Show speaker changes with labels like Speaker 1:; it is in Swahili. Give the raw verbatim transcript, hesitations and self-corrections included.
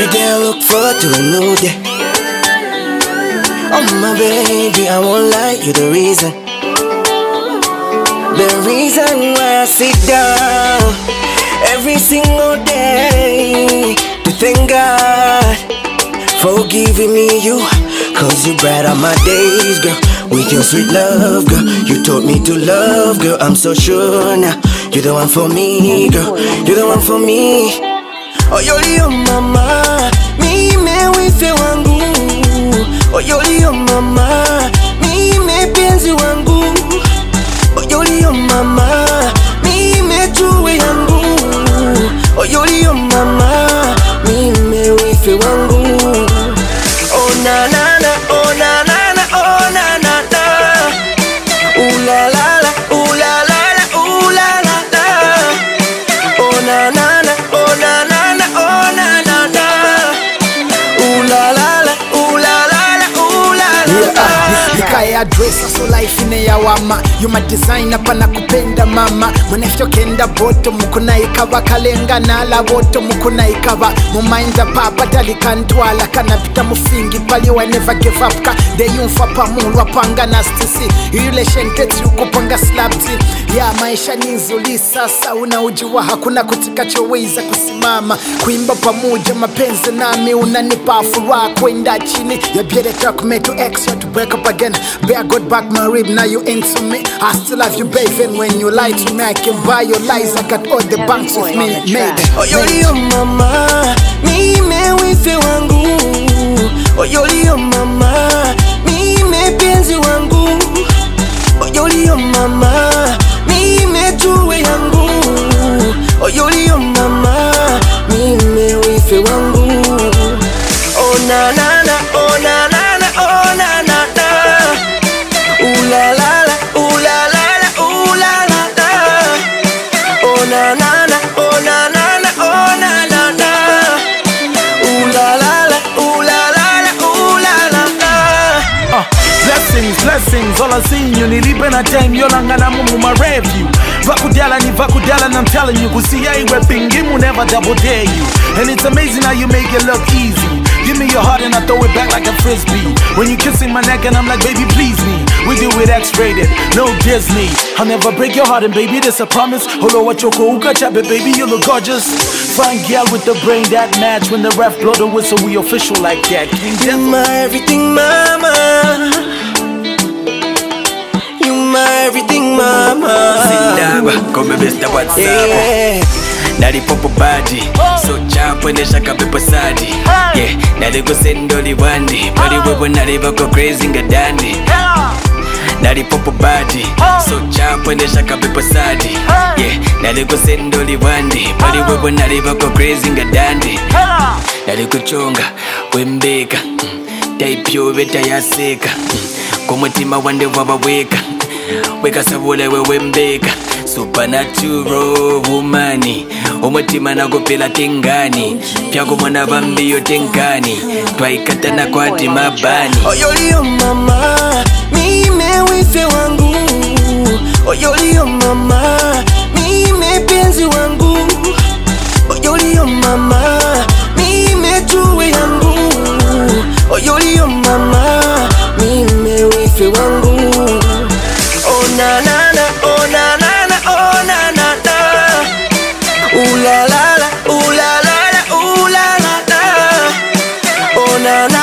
Speaker 1: day I look forward to a new day. Oh my baby, I won't lie, you're the reason. The reason why I sit down every single day to thank God for giving me you. Cause you brighten my days, girl, with your sweet love, girl. You taught me to love, girl, I'm so sure now. You're the one for me, girl, you're the one for me. Oh, yoli oh mama, mi me wife wangu. Oh, yoli oh mama, mi me penzi wangu. Oh, yoli oh mama, mi me tuwe yangu. Oh, yoli oh mama, mi me wife wangu. Oh na na na, oh na na na, oh na na na. Ooh la la la, ooh la la la, ooh la la la. Oh na na na, oh na na na, oh na na na. Ooh la la la, ooh la la la, ooh la la la.
Speaker 2: Nikaya dress so life ine ya wama. You my designer pana kupenda mama. Mwenefyo kenda boto mukuna ikava kalenga nala boto mukuna ikava. Mumainda papa talikantwala kana pita mufingi pali wa never give up ka. De yunfa pamulwa panga na stisi. Relation keti ukupanga slabzi. Ya maisha nizuli sasa una ujiwa hakuna kutika choweza kusimama. Kuimba pamoja mapenzi nami unanipa furaha kwenda chini. Ya biere talk me to X to break up again. Bear God back my rib, now you into me. I still love you, baby, and when you lie to me, I can buy your lies. I got all the banks with me, made.
Speaker 1: Oh, yoli oh mama, mi me wife wangu. Oh, yoli oh mama, mi me penzi wangu. Oh, yoli oh mama, mi me tuwe yangu. Oh, yoli oh mama, mi me wife wangu. Oh na na na, oh na na na, oh na na na. Ooh la la la, ooh la la la, ooh la la la. Oh na na na, oh na na na, oh na na na. Ooh la la la, ooh la la la, ooh la la la.
Speaker 3: Uh, blessings, blessings, all I seen you nilipe na time yolangana mumu my review. Vakudala ni vakudala and I'm telling you kusiya iwe pingimu never double dare you. And it's amazing how you make it look easy. Give me your heart and I throw it back like a frisbee. When you kissing my neck and I'm like, baby, please me. We do it X-rated, no Disney. I'll never break your heart and baby, this a promise. Holo wachoko uka chabe, baby, you look gorgeous. Fine girl with the brain that match. When the ref blow the whistle, we official like that. King
Speaker 1: You my everything, mama. You my everything, mama.
Speaker 4: Sindaba, come besta WhatsApp.
Speaker 1: Yeah.
Speaker 4: Nari popo body, so chapo nesha kapepo sadi. Yeah, nari go sendoli wandi, body wewe nari bako crazy nga dandi. Nari popo body, so chapo nesha kapepo sadi. Yeah, nari go sendoli wandi, body wewe nari bako crazy nga dandi. Nari kuchonga, wembeka, type yo beta yaseka. Kumutima wande wabaweka, weka sabule we wembeka. Supernatural woman, umutima nagopela tengani. Pyago mwana bambiyo tenkani, twaikata na kwati mabani.
Speaker 1: Oh yoli oh mama, mi me wife wangu. Oh yoli oh mama, mi me penzi wangu. Oh yoli oh mama, mi me tuwe yangu. Oh yoli oh mama, mi me wife wangu. Oh na na na, oh na na. Ooh la la la, ooh la la la, ooh la la la. Oh na na.